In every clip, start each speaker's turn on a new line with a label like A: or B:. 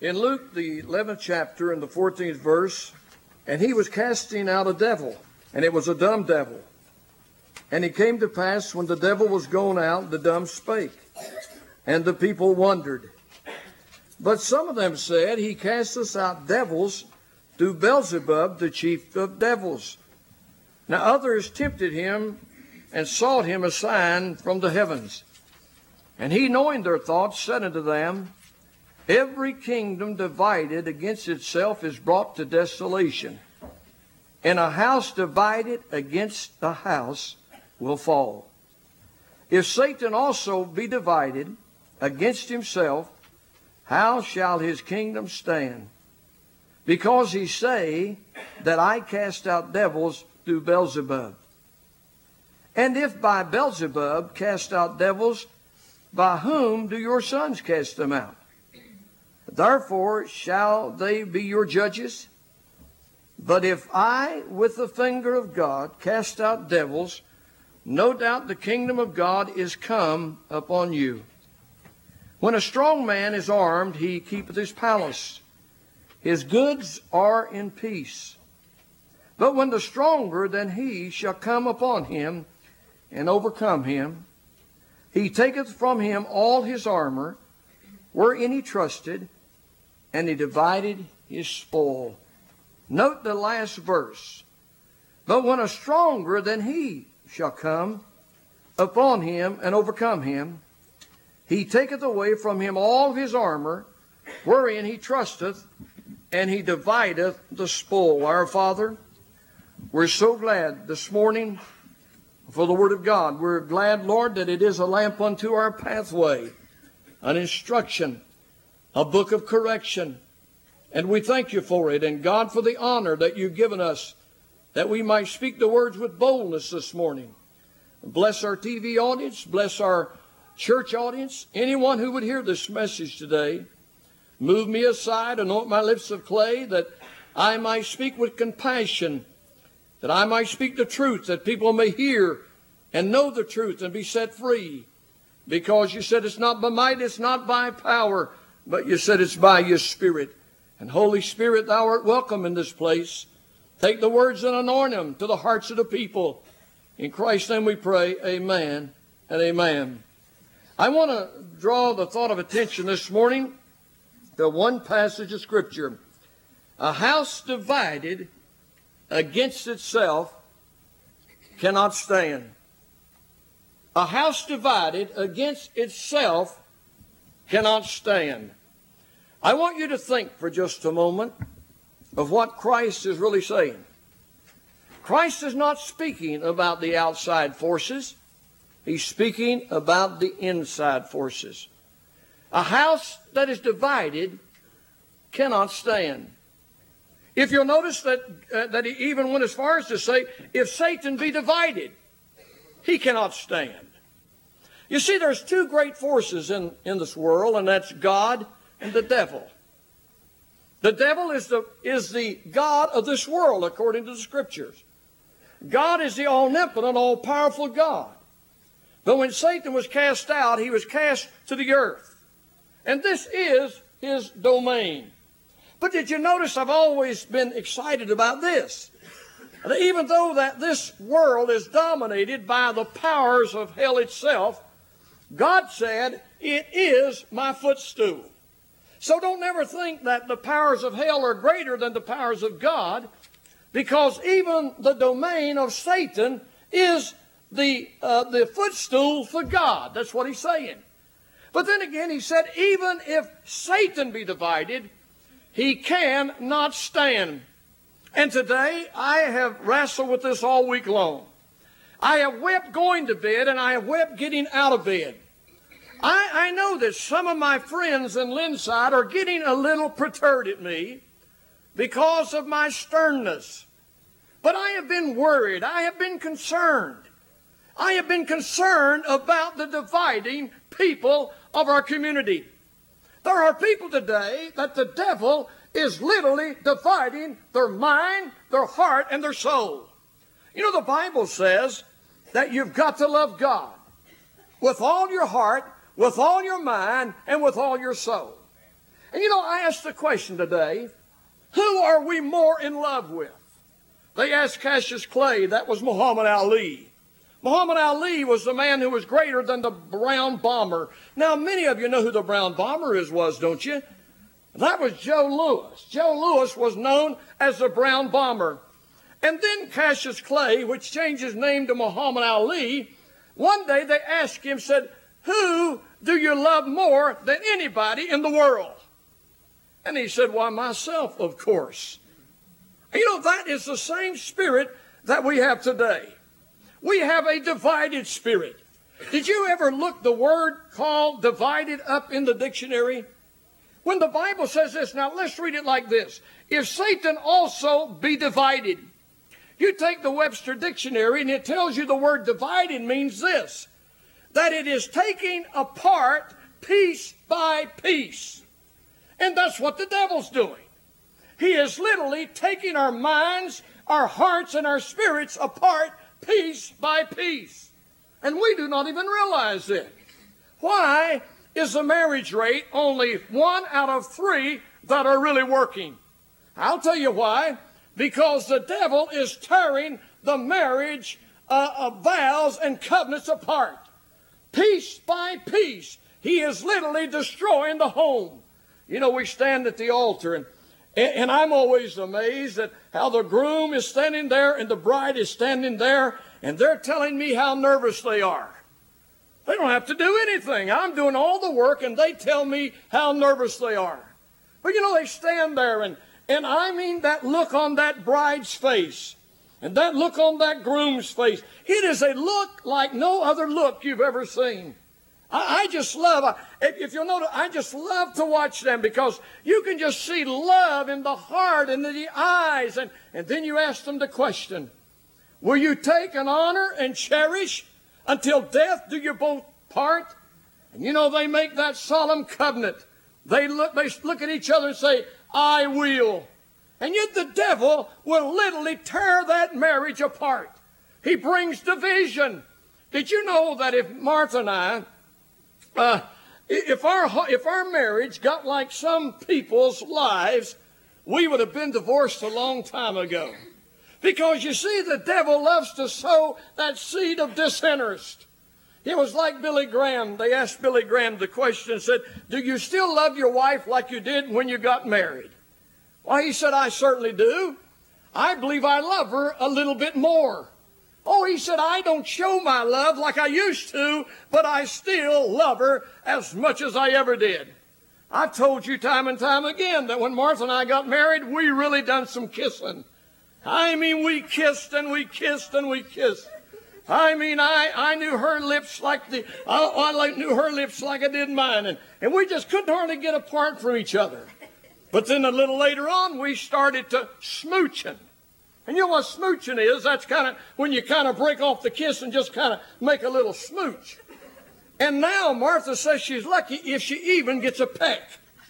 A: In Luke, the 11th chapter and the 14th verse, and he was casting out a devil, and it was a dumb devil. And it came to pass, when the devil was gone out, the dumb spake, and the people wondered. But some of them said, he casteth out devils through Beelzebub, the chief of devils. Now others tempted him, and sought him a sign from the heavens. And he, knowing their thoughts, said unto them, Every kingdom divided against itself is brought to desolation, and a house divided against a house will fall. If Satan also be divided against himself, how shall his kingdom stand? Because he say that I cast out devils through Beelzebub. And if by Beelzebub cast out devils, by whom do your sons cast them out? Therefore shall they be your judges. But if I with the finger of God cast out devils, no doubt the kingdom of God is come upon you. When a strong man is armed, he keepeth his palace. His goods are in peace. But when the stronger than he shall come upon him and overcome him, he taketh from him all his armor, wherein he trusted, and he divided his spoil. Note the last verse. But when a stronger than he shall come upon him and overcome him, he taketh away from him all his armor, wherein he trusteth, and he divideth the spoil. Our Father, we're so glad this morning for the Word of God. We're glad, Lord, that it is a lamp unto our pathway, an instruction, a book of correction. And we thank you for it. And God, for the honor that you've given us, that we might speak the words with boldness this morning. Bless our TV audience. Bless our church audience. Anyone who would hear this message today, move me aside, anoint my lips of clay, that I might speak with compassion, that I might speak the truth, that people may hear and know the truth and be set free. Because you said it's not by might, it's not by power, but you said it's by your Spirit. And Holy Spirit, thou art welcome in this place. Take the words and anoint them to the hearts of the people. In Christ's name we pray, amen and amen. I want to draw the thought of attention this morning to one passage of Scripture. A house divided against itself cannot stand. A house divided against itself cannot stand. I want you to think for just a moment of what Christ is really saying. Christ is not speaking about the outside forces. He's speaking about the inside forces. A house that is divided cannot stand. If you'll notice that he even went as far as to say, if Satan be divided, he cannot stand. You see, there's two great forces in this world, and that's God and the devil. The devil is the God of this world, according to the Scriptures. God is the omnipotent, all-powerful God. But when Satan was cast out, he was cast to the earth. And this is his domain. But did you notice I've always been excited about this? That even though that this world is dominated by the powers of hell itself, God said, it is my footstool. So don't ever think that the powers of hell are greater than the powers of God, because even the domain of Satan is the footstool for God. That's what he's saying. But then again, he said, even if Satan be divided, he cannot stand. And today, I have wrestled with this all week long. I have wept going to bed, and I have wept getting out of bed. I know that some of my friends in Linside are getting a little perturbed at me because of my sternness. But I have been worried. I have been concerned. I have been concerned about the dividing people of our community. There are people today that the devil is literally dividing their mind, their heart, and their soul. You know, the Bible says that you've got to love God with all your heart, with all your mind, and with all your soul. And you know, I asked the question today, who are we more in love with? They asked Cassius Clay. That was Muhammad Ali. Muhammad Ali was the man who was greater than the brown bomber. Now, many of you know who the brown bomber was, don't you? That was Joe Louis. Joe Louis was known as the brown bomber. And then Cassius Clay, which changed his name to Muhammad Ali, one day they asked him, said, who do you love more than anybody in the world? And he said, why, myself, of course. You know, that is the same spirit that we have today. We have a divided spirit. Did you ever look the word called divided up in the dictionary? When the Bible says this, now let's read it like this. If Satan also be divided. You take the Webster Dictionary and it tells you the word divided means this, that it is taking apart piece by piece. And that's what the devil's doing. He is literally taking our minds, our hearts, and our spirits apart piece by piece. And we do not even realize it. Why is the marriage rate only 1 out of 3 that are really working? I'll tell you why. Because the devil is tearing the marriage vows and covenants apart. Piece by piece, he is literally destroying the home. You know, we stand at the altar, and I'm always amazed at how the groom is standing there and the bride is standing there, and they're telling me how nervous they are. They don't have to do anything. I'm doing all the work, and they tell me how nervous they are. But you know, they stand there, and I mean that look on that bride's face and that look on that groom's face. It is a look like no other look you've ever seen. I just love, if you'll notice, I just love to watch them because you can just see love in the heart and in the eyes. And then you ask them the question, will you take and honor and cherish until death do you both part? And you know, they make that solemn covenant. They look at each other and say, I will. And yet the devil will literally tear that marriage apart. He brings division. Did you know that if Martha and I, if our marriage got like some people's lives, we would have been divorced a long time ago. Because you see, the devil loves to sow that seed of disinterest. It was like Billy Graham. They asked Billy Graham the question, said, do you still love your wife like you did when you got married? Well, he said, I certainly do. I believe I love her a little bit more. Oh, he said, I don't show my love like I used to, but I still love her as much as I ever did. I've told you time and time again that when Martha and I got married, we really done some kissing. I mean, we kissed and we kissed and we kissed. I mean, I knew her lips like I knew her lips like I did mine. And we just couldn't hardly get apart from each other. But then a little later on, we started to smooching. And you know what smooching is? That's kind of when you kind of break off the kiss and just kind of make a little smooch. And now Martha says she's lucky if she even gets a peck.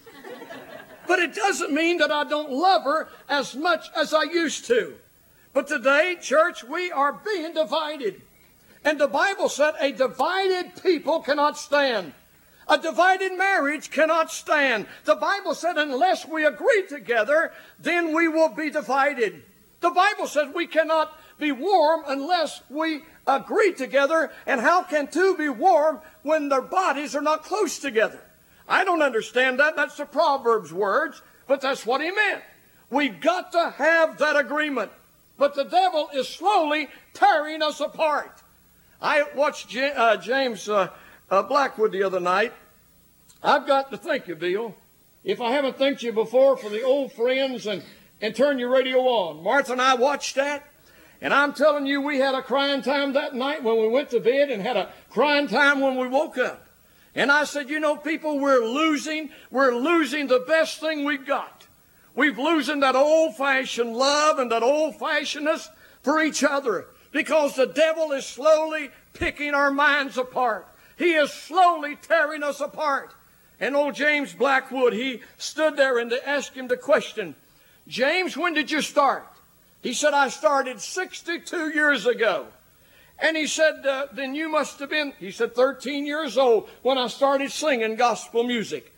A: But it doesn't mean that I don't love her as much as I used to. But today, church, we are being divided. And the Bible said a divided people cannot stand. A divided marriage cannot stand. The Bible said unless we agree together, then we will be divided. The Bible says we cannot be warm unless we agree together. And how can two be warm when their bodies are not close together? I don't understand that. That's the Proverbs words, but that's what he meant. We've got to have that agreement. But the devil is slowly tearing us apart. I watched James Blackwood the other night. I've got to thank you, Bill. If I haven't thanked you before for the old friends and turn your radio on. Martha and I watched that. And I'm telling you, we had a crying time that night when we went to bed and had a crying time when we woke up. And I said, you know, people, we're losing the best thing we've got. We've losing that old-fashioned love and that old-fashionedness for each other because the devil is slowly picking our minds apart. He is slowly tearing us apart. And old James Blackwood, he stood there and they asked him the question, James, when did you start? He said, I started 62 years ago. And he said, then you must have been, he said, 13 years old when I started singing gospel music.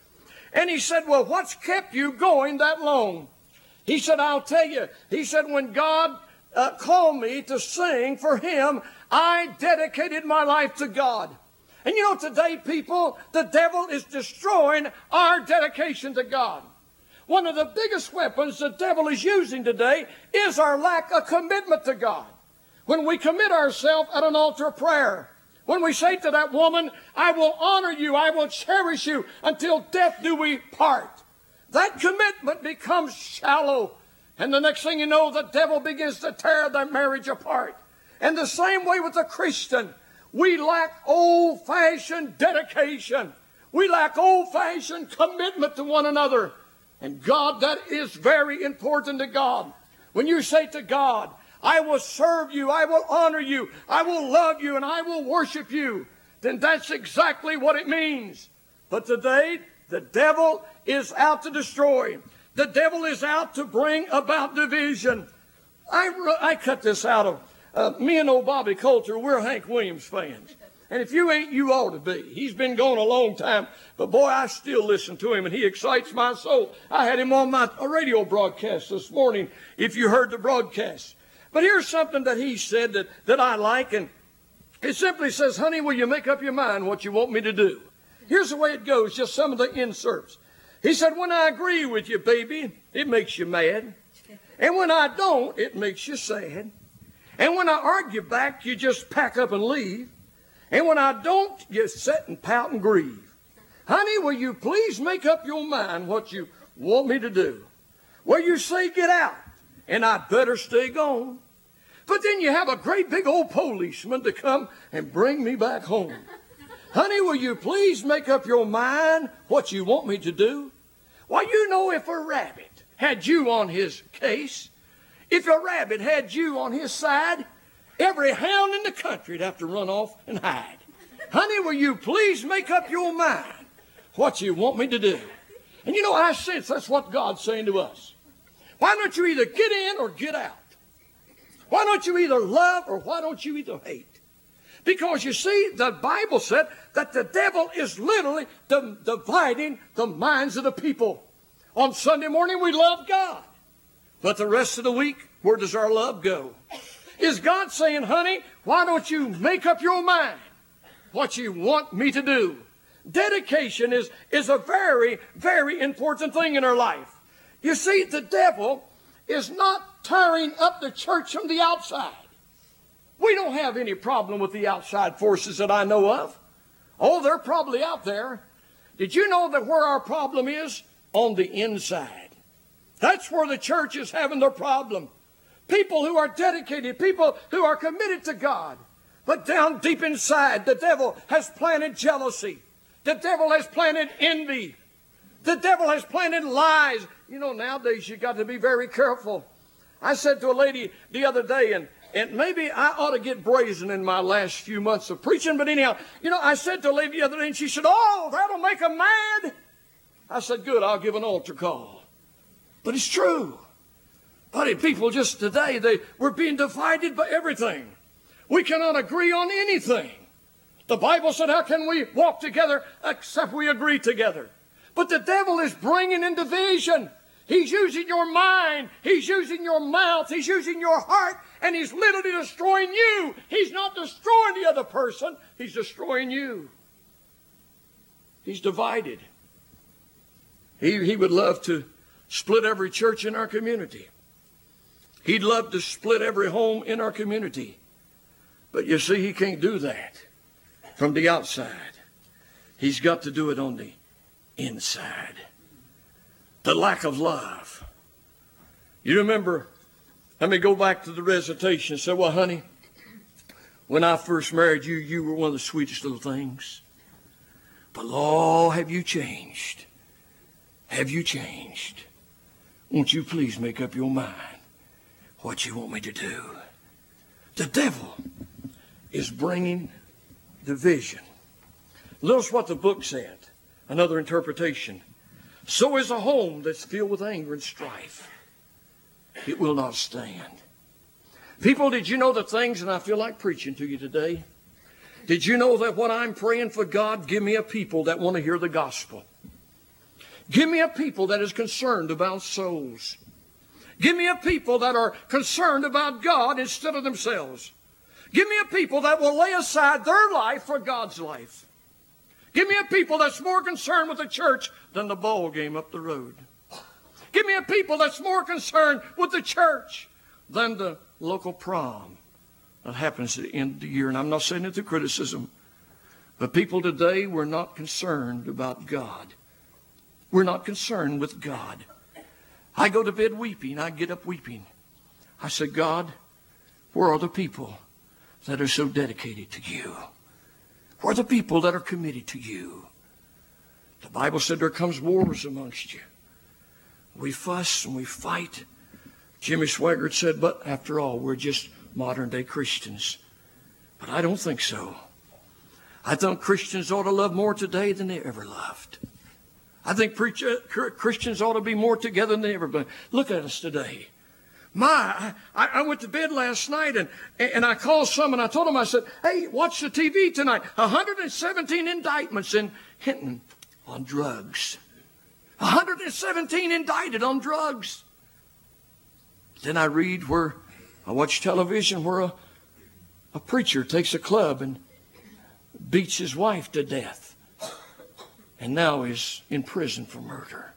A: And he said, well, what's kept you going that long? He said, I'll tell you. He said, when God called me to sing for Him, I dedicated my life to God. And you know, today, people, the devil is destroying our dedication to God. One of the biggest weapons the devil is using today is our lack of commitment to God. When we commit ourselves at an altar of prayer, when we say to that woman, I will honor you, I will cherish you until death do we part, that commitment becomes shallow. And the next thing you know, the devil begins to tear that marriage apart. And the same way with the Christian, we lack old-fashioned dedication. We lack old-fashioned commitment to one another. And God, that is very important to God. When you say to God, I will serve you, I will honor you, I will love you, and I will worship you, then that's exactly what it means. But today, the devil is out to destroy. The devil is out to bring about division. I cut this out of me and old Bobby Coulter. We're Hank Williams fans. And if you ain't, you ought to be. He's been gone a long time. But boy, I still listen to him, and he excites my soul. I had him on my radio broadcast this morning, if you heard the broadcast. But here's something that he said that I like, and it simply says, honey, will you make up your mind what you want me to do? Here's the way it goes, just some of the inserts. He said, when I agree with you, baby, it makes you mad. And when I don't, it makes you sad. And when I argue back, you just pack up and leave. And when I don't, you sit and pout and grieve. Honey, will you please make up your mind what you want me to do? Well, you say get out, and I'd better stay gone. But then you have a great big old policeman to come and bring me back home. Honey, will you please make up your mind what you want me to do? Well, you know, if a rabbit had you on his case, if a rabbit had you on his side, every hound in the country would have to run off and hide. Honey, will you please make up your mind what you want me to do? And you know, I sense that's what God's saying to us. Why don't you either get in or get out? Why don't you either love or why don't you either hate? Because you see, the Bible said that the devil is literally dividing the minds of the people. On Sunday morning, we love God. But the rest of the week, where does our love go? Is God saying, honey, why don't you make up your mind what you want me to do? Dedication is a very, very important thing in our life. You see, the devil is not tearing up the church from the outside. We don't have any problem with the outside forces that I know of. Oh, they're probably out there. Did you know that where our problem is? On the inside. That's where the church is having their problem. People who are dedicated, people who are committed to God. But down deep inside, the devil has planted jealousy. The devil has planted envy. The devil has planted lies. You know, nowadays you got to be very careful. I said to a lady the other day, and maybe I ought to get brazen in my last few months of preaching, but anyhow, you know, I said to a lady the other day, and she said, oh, that'll make them mad. I said, good, I'll give an altar call. But it's true. Buddy, people just today, we're being divided by everything. We cannot agree on anything. The Bible said, how can we walk together except we agree together? But the devil is bringing in division. He's using your mind. He's using your mouth. He's using your heart. And he's literally destroying you. He's not destroying the other person. He's destroying you. He's divided. He would love to split every church in our community. He'd love to split every home in our community. But you see, he can't do that from the outside. He's got to do it on the inside. The lack of love. You remember, let me go back to the recitation and say, well, honey, when I first married you, you were one of the sweetest little things. But, Lord, have you changed? Have you changed? Won't you please make up your mind what you want me to do? The devil is bringing division. Notice what the book said. Another interpretation. So is a home that's filled with anger and strife. It will not stand. People, did you know the things, and I feel like preaching to you today, did you know that when I'm praying for God, give me a people that want to hear the gospel? Give me a people that is concerned about souls. Give me a people that are concerned about God instead of themselves. Give me a people that will lay aside their life for God's life. Give me a people that's more concerned with the church than the ball game up the road. Give me a people that's more concerned with the church than the local prom that happens at the end of the year. And I'm not saying it through criticism, but people today, we're not concerned about God. We're not concerned with God. I go to bed weeping. I get up weeping. I say, God, where are the people that are so dedicated to you? Where are the people that are committed to you? The Bible said there comes wars amongst you. We fuss and we fight. Jimmy Swaggart said, but after all, we're just modern day Christians. But I don't think so. I think Christians ought to love more today than they ever loved. I think Christians ought to be more together than they ever been. Look at us today. I went to bed last night and I called some and I told them, I said, hey, watch the TV tonight. 117 indictments in Hinton on drugs. 117 indicted on drugs. Then I read I watch television where a preacher takes a club and beats his wife to death. And now is in prison for murder.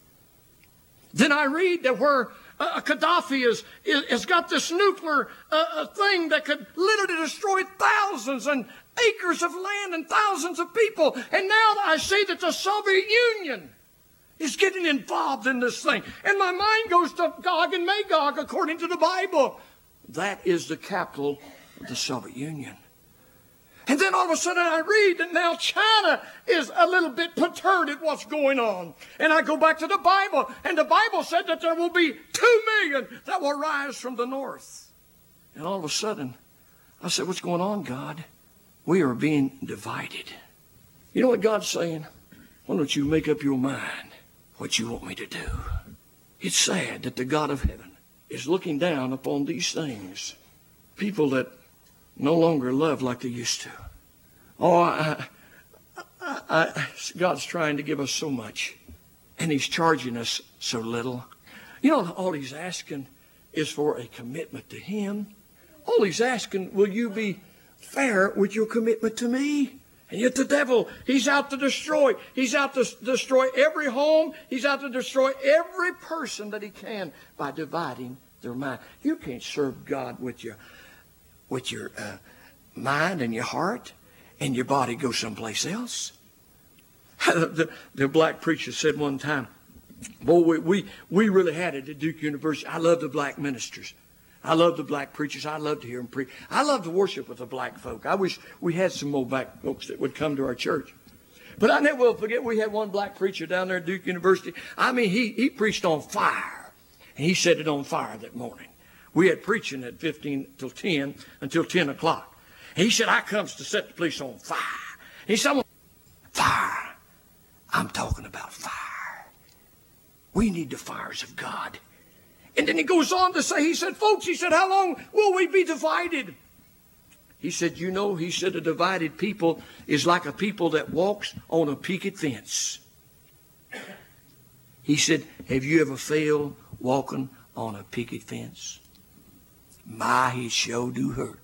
A: Then I read that where Gaddafi has got this nuclear thing that could literally destroy thousands and acres of land and thousands of people. And now I see that the Soviet Union is getting involved in this thing. And my mind goes to Gog and Magog according to the Bible. That is the capital of the Soviet Union. And then all of a sudden I read that now China is a little bit perturbed at what's going on. And I go back to the Bible, and the Bible said that there will be 2 million that will rise from the north. And all of a sudden, I said, what's going on, God? We are being divided. You know what God's saying? Why don't you make up your mind what you want me to do? It's sad that the God of heaven is looking down upon these things. People that no longer love like they used to. Oh, God's trying to give us so much, and He's charging us so little. You know, all He's asking is for a commitment to Him. All He's asking, will you be fair with your commitment to me? And yet the devil, he's out to destroy. He's out to destroy every home. He's out to destroy every person that he can by dividing their mind. You can't serve God with your mind and your heart, and your body go someplace else. The black preacher said one time, boy, we really had it at Duke University. I love the black ministers. I love the black preachers. I love to hear them preach. I love to worship with the black folk. I wish we had some more black folks that would come to our church. But I never will forget, we had one black preacher down there at Duke University. I mean, he preached on fire, and he set it on fire that morning. We had preaching at 15 till 10 until 10 o'clock. And he said, I comes to set the place on fire. And he said, fire. I'm talking about fire. We need the fires of God. And then he goes on to say, he said, folks, he said, how long will we be divided? He said, you know, he said, a divided people is like a people that walks on a picket fence. He said, have you ever failed walking on a picket fence? My, it sure do hurt.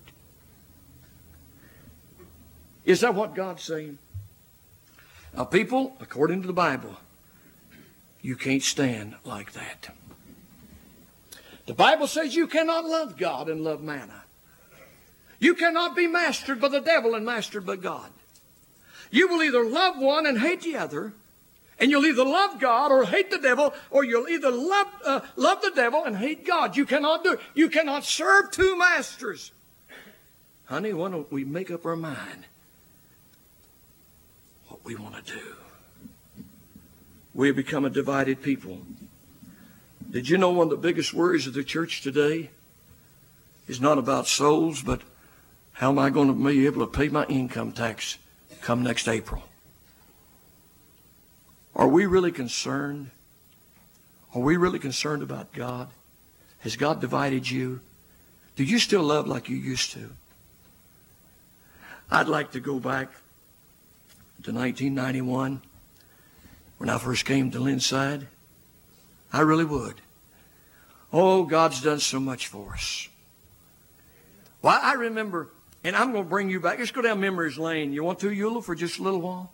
A: Is that what God's saying? Now, people, according to the Bible, you can't stand like that. The Bible says you cannot love God and love manna. You cannot be mastered by the devil and mastered by God. You will either love one and hate the other, and you'll either love God or hate the devil, or you'll either love the devil and hate God. You cannot do it. You cannot serve two masters. Honey, why don't we make up our mind what we want to do? We have become a divided people. Did you know one of the biggest worries of the church today is not about souls, but how am I going to be able to pay my income tax come next April? Are we really concerned? Are we really concerned about God? Has God divided you? Do you still love like you used to? I'd like to go back to 1991 when I first came to Lindside. I really would. Oh, God's done so much for us. Well, I remember, and I'm going to bring you back. Let's go down memory's lane. You want to, Eula, for just a little while?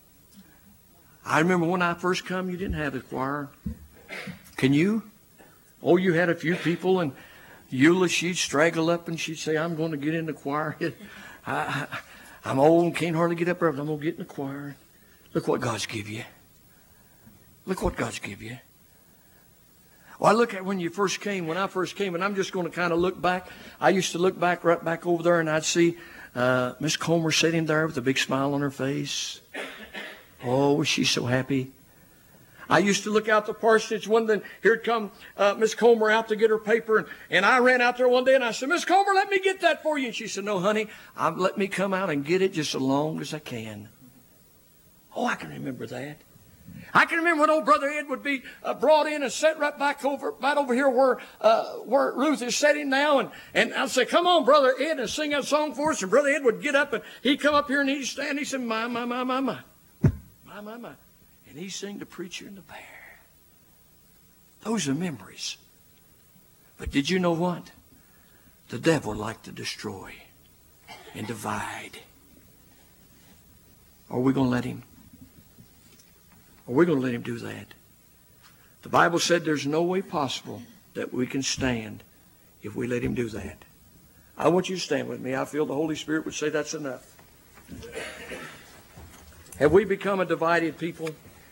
A: I remember when I first come, you didn't have the choir. Can you? Oh, you had a few people, and Eula, she'd straggle up and she'd say, I'm going to get in the choir. I'm old and can't hardly get up there, but I'm going to get in the choir. Look what God's give you. Look what God's give you. Well, I look at when I first came, and I'm just going to kind of look back. I used to look back right back over there, and I'd see Miss Comer sitting there with a big smile on her face. Oh, was she so happy. I used to look out the parsonage one day. Here'd come Miss Comer out to get her paper, and I ran out there one day, and I said, Miss Comer, let me get that for you. And she said, no, honey, let me come out and get it just as long as I can. Oh, I can remember that. I can remember when old Brother Ed would be brought in and set right over here where Ruth is sitting now. And I'd say, come on, Brother Ed, and sing that song for us. And Brother Ed would get up, and he'd come up here, and he'd stand, and he said, my. And he'd sing The Preacher and the Bear. Those are memories. But did you know what? The devil liked to destroy and divide. Are we going to let him? Are we going to let him do that? The Bible said there's no way possible that we can stand if we let him do that. I want you to stand with me. I feel the Holy Spirit would say that's enough. Have we become a divided people?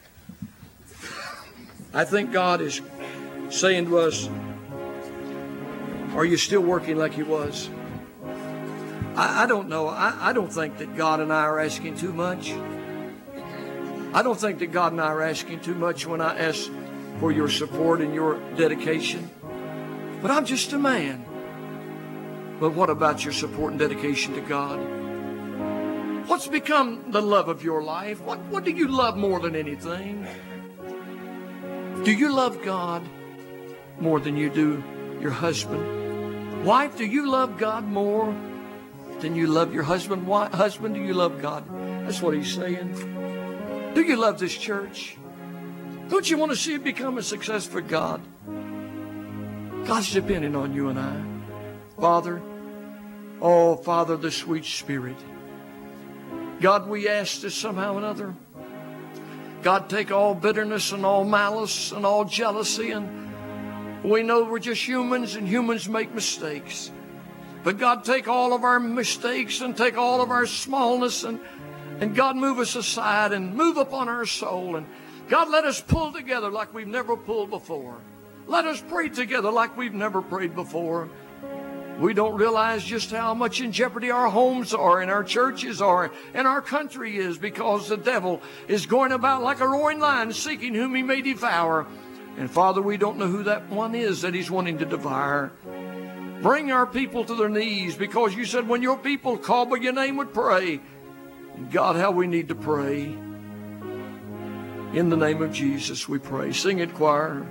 A: I think God is saying to us, are you still working like He was? I don't know. I don't think that God and I are asking too much. I don't think that God and I are asking too much when I ask for your support and your dedication. But I'm just a man. But what about your support and dedication to God? What's become the love of your life? What do you love more than anything? Do you love God more than you do your husband? Wife, do you love God more than you love your husband? Husband, do you love God? That's what he's saying. Do you love this church? Don't you want to see it become a success for God? God's depending on you and I. Father, oh, Father, the sweet Spirit. God, we ask this somehow or another. God, take all bitterness and all malice and all jealousy. And we know we're just humans, and humans make mistakes. But God, take all of our mistakes and take all of our smallness, and God, move us aside and move upon our soul. And God, let us pull together like we've never pulled before. Let us pray together like we've never prayed before. We don't realize just how much in jeopardy our homes are and our churches are and our country is, because the devil is going about like a roaring lion seeking whom he may devour. And Father, we don't know who that one is that he's wanting to devour. Bring our people to their knees, because you said when your people called by your name would pray. And God, how we need to pray. In the name of Jesus we pray. Sing it, choir.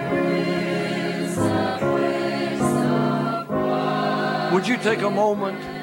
A: Would you take a moment